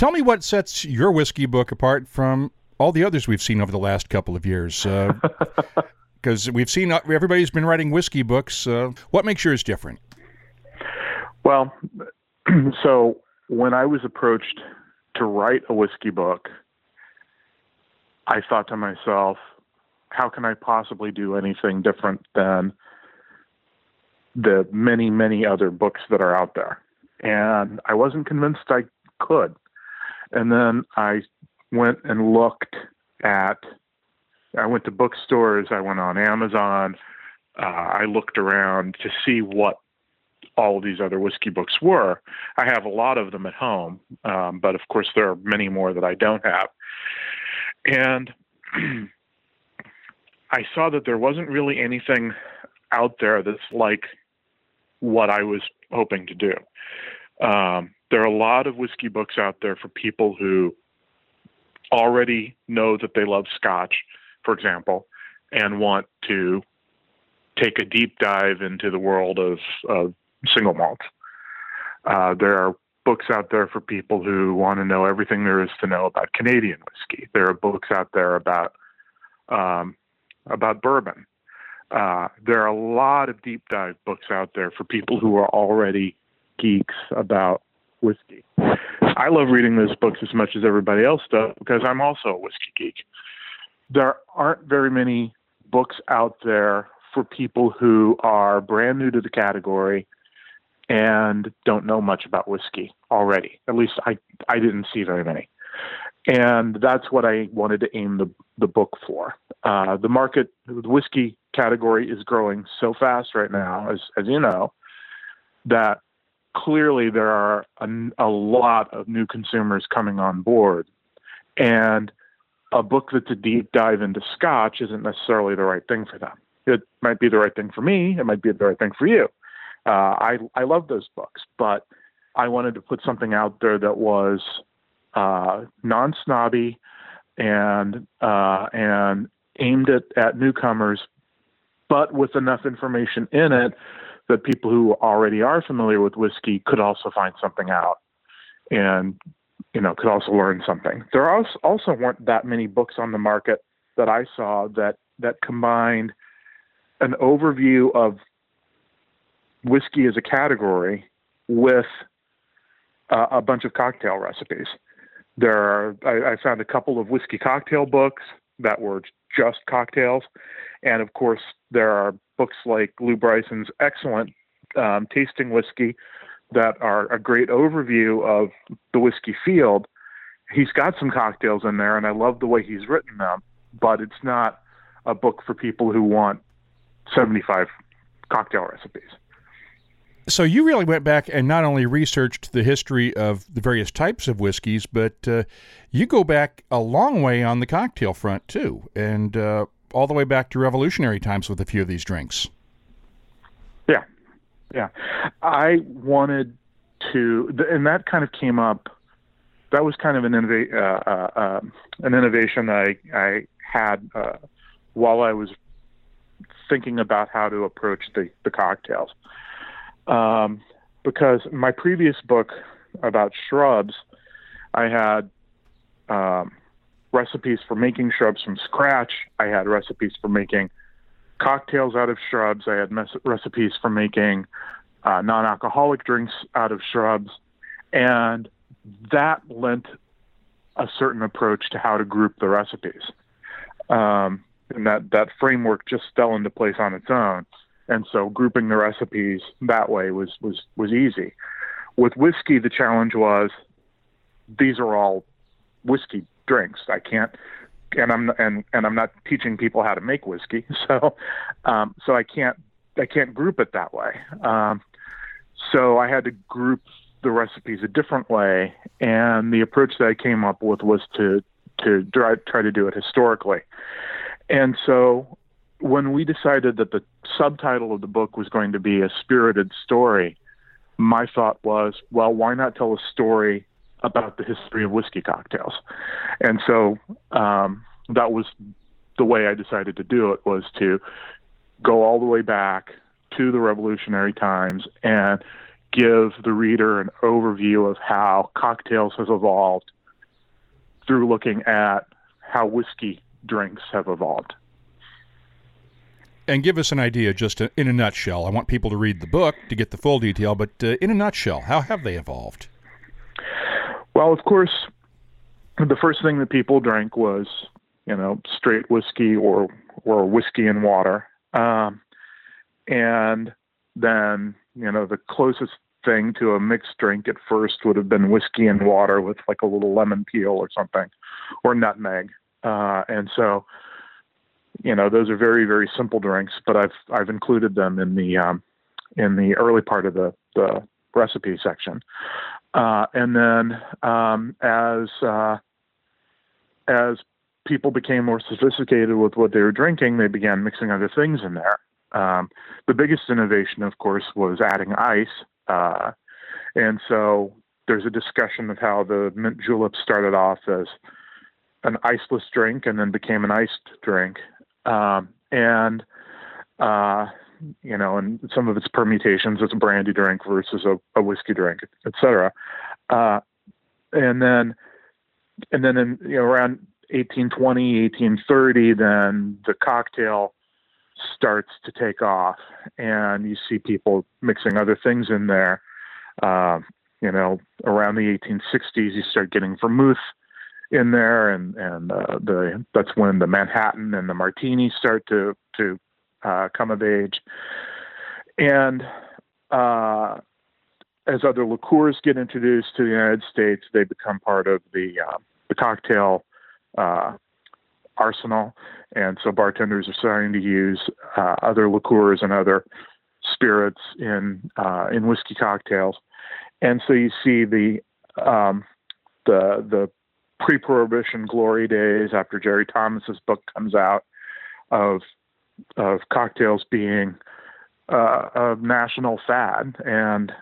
Tell me what sets your whiskey book apart from all the others we've seen over the last couple of years. Because we've seen everybody's been writing whiskey books. What makes yours different? Well, so when I was approached to write a whiskey book, I thought to myself, how can I possibly do anything different than the many, many other books that are out there? And I wasn't convinced I could. And then I went and I went to bookstores, I went on Amazon, I looked around to see what all of these other whiskey books were. I have a lot of them at home, but of course there are many more that I don't have. And I saw that there wasn't really anything out there that's like what I was hoping to do. There are a lot of whiskey books out there for people who already know that they love Scotch, for example, and want to take a deep dive into the world of single malts. There are books out there for people who want to know everything there is to know about Canadian whiskey. There are books out there about bourbon. There are a lot of deep dive books out there for people who are already geeks about whiskey. I love reading those books as much as everybody else does because I'm also a whiskey geek. There aren't very many books out there for people who are brand new to the category and don't know much about whiskey already. At least I didn't see very many. And that's what I wanted to aim the book for. The market, the whiskey category is growing so fast right now, as you know, that clearly there are a lot of new consumers coming on board. And a book that's a deep dive into Scotch isn't necessarily the right thing for them. It might be the right thing for me. It might be the right thing for you. I love those books, but I wanted to put something out there that was non-snobby and aimed at newcomers, but with enough information in it that people who already are familiar with whiskey could also find something out and, could also learn something. There also weren't that many books on the market that I saw that combined an overview of whiskey as a category with a bunch of cocktail recipes. I found a couple of whiskey cocktail books that were just cocktails. And of course, there are books like Lou Bryson's excellent tasting whiskey that are a great overview of the whiskey field. He's got some cocktails in there, and I love the way he's written them, but it's not a book for people who want 75 cocktail recipes. So you really went back and not only researched the history of the various types of whiskeys, but you go back a long way on the cocktail front, too, and all the way back to revolutionary times with a few of these drinks. Yeah. I wanted to, and that kind of came up, that was kind of an innovation I had while I was thinking about how to approach the cocktails. Because my previous book about shrubs, I had recipes for making shrubs from scratch. I had recipes for making cocktails out of shrubs. I had recipes for making non-alcoholic drinks out of shrubs. And that lent a certain approach to how to group the recipes. And that framework just fell into place on its own. And so grouping the recipes that way was easy. With whiskey, the challenge was these are all whiskey drinks. I can't, and I'm not teaching people how to make whiskey, so I can't group it that way. So I had to group the recipes a different way, and the approach that I came up with was to try to do it historically. And so when we decided that the subtitle of the book was going to be A Spirited Story, my thought was, well, why not tell a story about the history of whiskey cocktails? And so that was the way I decided to do it, was to go all the way back to the revolutionary times and give the reader an overview of how cocktails have evolved through looking at how whiskey drinks have evolved. And give us an idea, just in a nutshell. I want people to read the book to get the full detail, but in a nutshell, how have they evolved? Well, of course, the first thing that people drank was, straight whiskey or whiskey and water. And then, the closest thing to a mixed drink at first would have been whiskey and water with like a little lemon peel or something, or nutmeg. And so, those are very, very simple drinks, but I've included them in the early part of the recipe section. And then, as people became more sophisticated with what they were drinking, they began mixing other things in there. The biggest innovation, of course, was adding ice. And so there's a discussion of how the mint julep started off as an iceless drink and then became an iced drink. And some of its permutations, it's a brandy drink versus a whiskey drink, et cetera. And then in, around 1820, 1830, then the cocktail starts to take off, and you see people mixing other things in there. Around the 1860s, you start getting vermouth in there, and that's when the Manhattan and the Martini start to come of age. And as other liqueurs get introduced to the United States, they become part of the cocktail arsenal. And so bartenders are starting to use other liqueurs and other spirits in whiskey cocktails. And so you see the pre-Prohibition glory days after Jerry Thomas's book comes out of cocktails being a national fad, and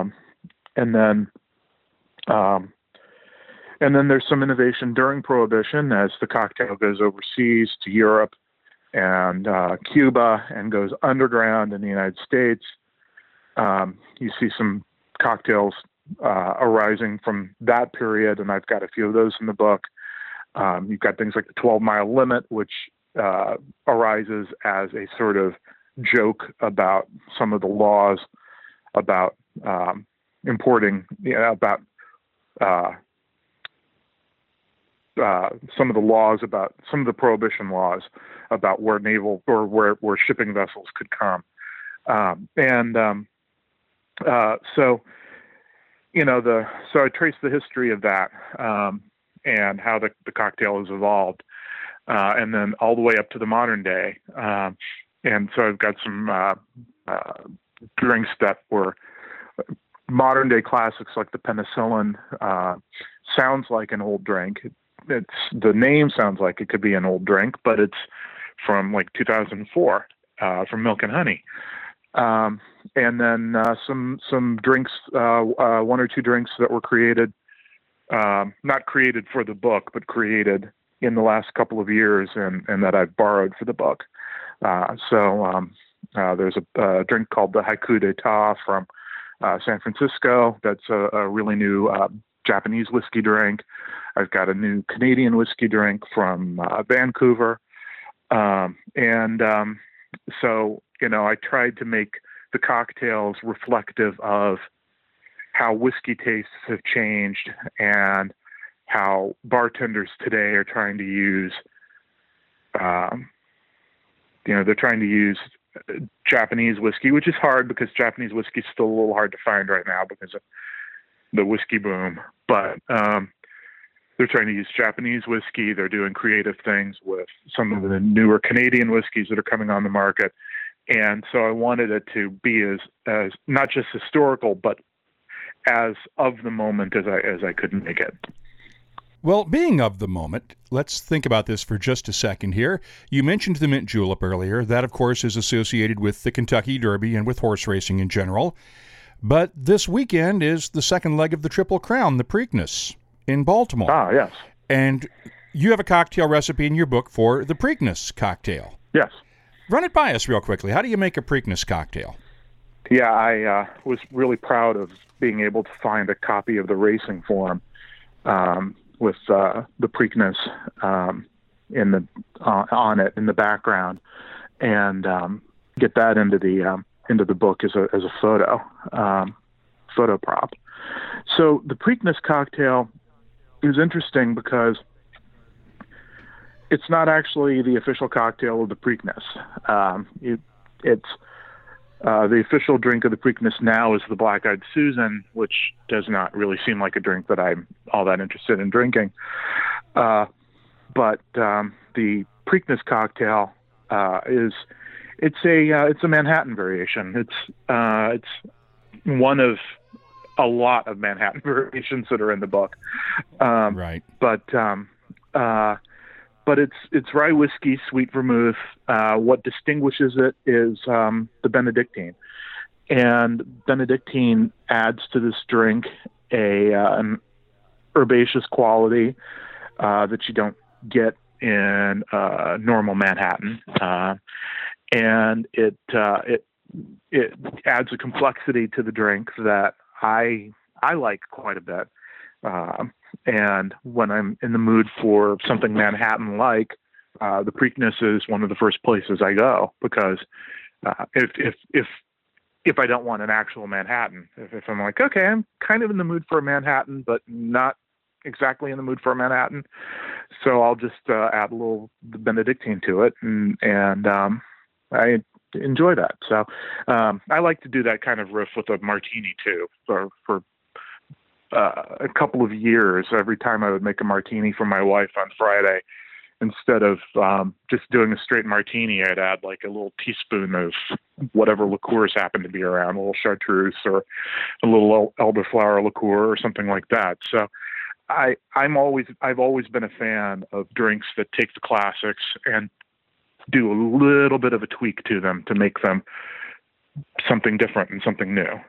then there's some innovation during Prohibition as the cocktail goes overseas to Europe and Cuba and goes underground in the United States. You see some cocktails arising from that period, and I've got a few of those in the book. You've got things like the 12-mile limit, which arises as a sort of joke about some of the laws about importing, about some of the laws about some of the Prohibition laws about where naval or where shipping vessels could come. So I traced the history of that and how the cocktail has evolved, and then all the way up to the modern day. And so I've got some drinks that were modern day classics, like the penicillin. Sounds like an old drink. The name sounds like it could be an old drink, but it's from like 2004 from Milk and Honey. And then some drinks, one or two drinks that were created, not created for the book, but created in the last couple of years, and that I've borrowed for the book. There's a drink called the Haiku d'Etat from San Francisco. That's a really new Japanese whiskey drink. I've got a new Canadian whiskey drink from Vancouver. I tried to make the cocktails reflective of how whiskey tastes have changed and how bartenders today are trying to use, they're trying to use Japanese whiskey, which is hard because Japanese whiskey is still a little hard to find right now because of the whiskey boom. But they're trying to use Japanese whiskey. They're doing creative things with some of the newer Canadian whiskeys that are coming on the market. And so I wanted it to be as not just historical, but as of the moment as I could make it. Well, being of the moment, let's think about this for just a second here. You mentioned the mint julep earlier. That, of course, is associated with the Kentucky Derby and with horse racing in general. But this weekend is the second leg of the Triple Crown, the Preakness, in Baltimore. Ah, yes. And you have a cocktail recipe in your book for the Preakness cocktail. Yes. Run it by us real quickly. How do you make a Preakness cocktail? Yeah, I was really proud of being able to find a copy of the Racing Form with the Preakness on it in the background, and get that into the book as a photo prop. So the Preakness cocktail is interesting because it's not actually the official cocktail of the Preakness. It's the official drink of the Preakness now is the Black-Eyed Susan, which does not really seem like a drink that I'm all that interested in drinking. But the Preakness cocktail it's a Manhattan variation. It's one of a lot of Manhattan variations that are in the book. Right. But it's rye whiskey, sweet vermouth. What distinguishes it is the Benedictine, and Benedictine adds to this drink an herbaceous quality that you don't get in normal Manhattan, and it adds a complexity to the drink that I like quite a bit. And when I'm in the mood for something Manhattan-like, the Preakness is one of the first places I go, because if I don't want an actual Manhattan, if I'm like, okay, I'm kind of in the mood for a Manhattan, but not exactly in the mood for a Manhattan, so I'll just add a little Benedictine to it, and I enjoy that. So I like to do that kind of riff with a martini too. For a couple of years, every time I would make a martini for my wife on Friday, instead of just doing a straight martini, I'd add like a little teaspoon of whatever liqueurs happened to be around, a little chartreuse or a little elderflower liqueur or something like that. So I've always been a fan of drinks that take the classics and do a little bit of a tweak to them to make them something different and something new.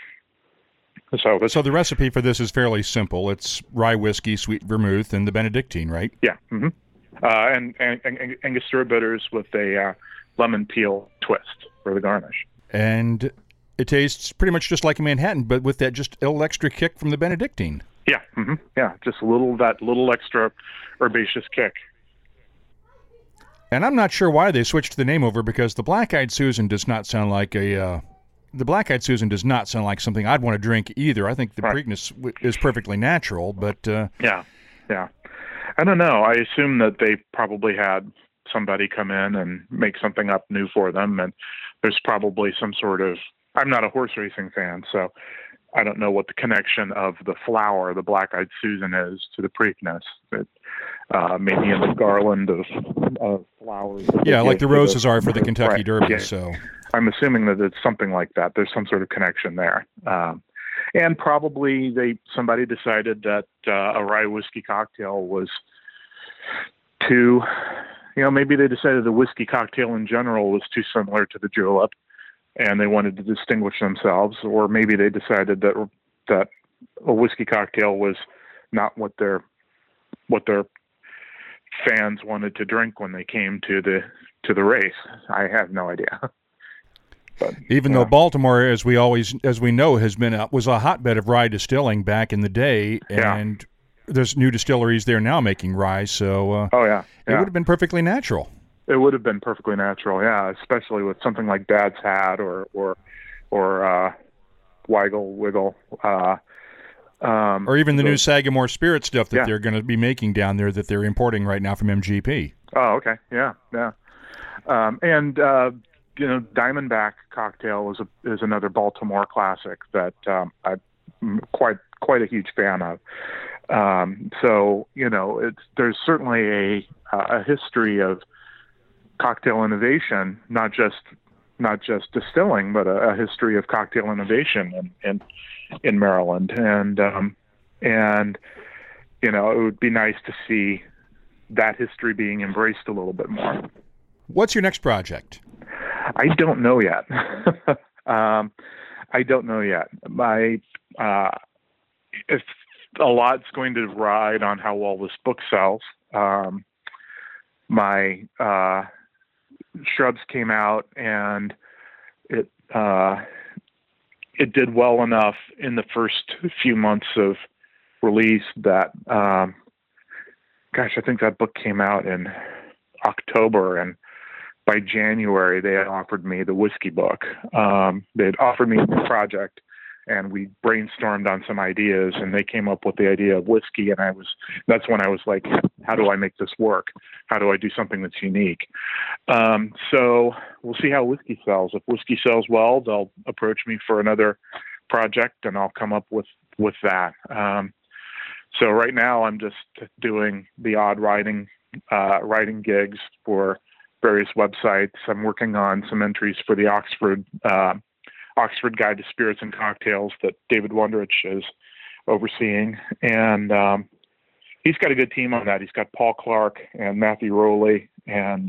So the recipe for this is fairly simple. It's rye whiskey, sweet vermouth, and the Benedictine, right? Yeah. Mm-hmm. And Angostura bitters with a lemon peel twist for the garnish. And it tastes pretty much just like a Manhattan, but with that just little extra kick from the Benedictine. Yeah. Mm-hmm. Yeah. Just that little extra herbaceous kick. And I'm not sure why they switched the name over, because the Black-Eyed Susan does not sound like the Black-Eyed Susan does not sound like something I'd want to drink either. I think the Preakness is perfectly natural, but yeah. I don't know. I assume that they probably had somebody come in and make something up new for them, and there's probably some sort of. I'm not a horse racing fan, so I don't know what the connection of the flower, the Black-Eyed Susan, is to the Preakness. Maybe in the garland of flowers. Yeah, like the roses are for the Kentucky Derby. Yeah. So I'm assuming that it's something like that. There's some sort of connection there. And probably somebody decided that a rye whiskey cocktail was too, maybe they decided the whiskey cocktail in general was too similar to the julep, and they wanted to distinguish themselves, or maybe they decided that a whiskey cocktail was not what their fans wanted to drink when they came to the race. I have no idea. But, even though Baltimore, as we know, was a hotbed of rye distilling back in the day, and there's new distilleries there now making rye, so it would have been perfectly natural. It would have been perfectly natural, yeah, especially with something like Dad's Hat or Weigel Wiggle. Or even the new Sagamore Spirit stuff that they're going to be making down there that they're importing right now from MGP. Oh, okay, yeah. And Diamondback cocktail is another Baltimore classic that I'm quite a huge fan of. So there's certainly a history of cocktail innovation, not just distilling, but a history of cocktail innovation in Maryland, and it would be nice to see that history being embraced a little bit more. What's your next project? I don't know yet. If a lot's going to ride on how well this book sells. My Shrubs came out, and it it did well enough in the first few months of release that, I think that book came out in October, and by January they had offered me the whiskey book. They had offered me a project, and we brainstormed on some ideas, and they came up with the idea of whiskey. And that's when I was like, how do I make this work? How do I do something that's unique? So we'll see how whiskey sells. If whiskey sells well, they'll approach me for another project, and I'll come up with that. So right now I'm just doing the odd writing gigs for various websites. I'm working on some entries for the Oxford Guide to Spirits and Cocktails that David Wondrich is overseeing. And he's got a good team on that. He's got Paul Clark and Matthew Rowley and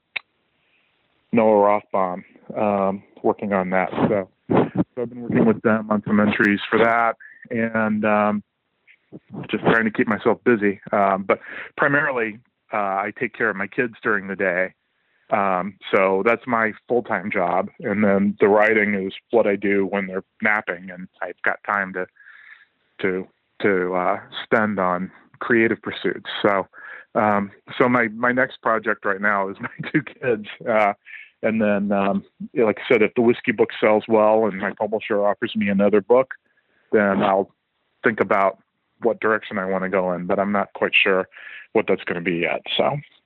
Noah Rothbaum working on that. So I've been working with them on some entries for that, and just trying to keep myself busy. But primarily, I take care of my kids during the day. So that's my full-time job. And then the writing is what I do when they're napping, and I've got time to spend on creative pursuits. So my next project right now is my two kids. And then, like I said, if the whiskey book sells well and my publisher offers me another book, then I'll think about what direction I want to go in, but I'm not quite sure what that's going to be yet. So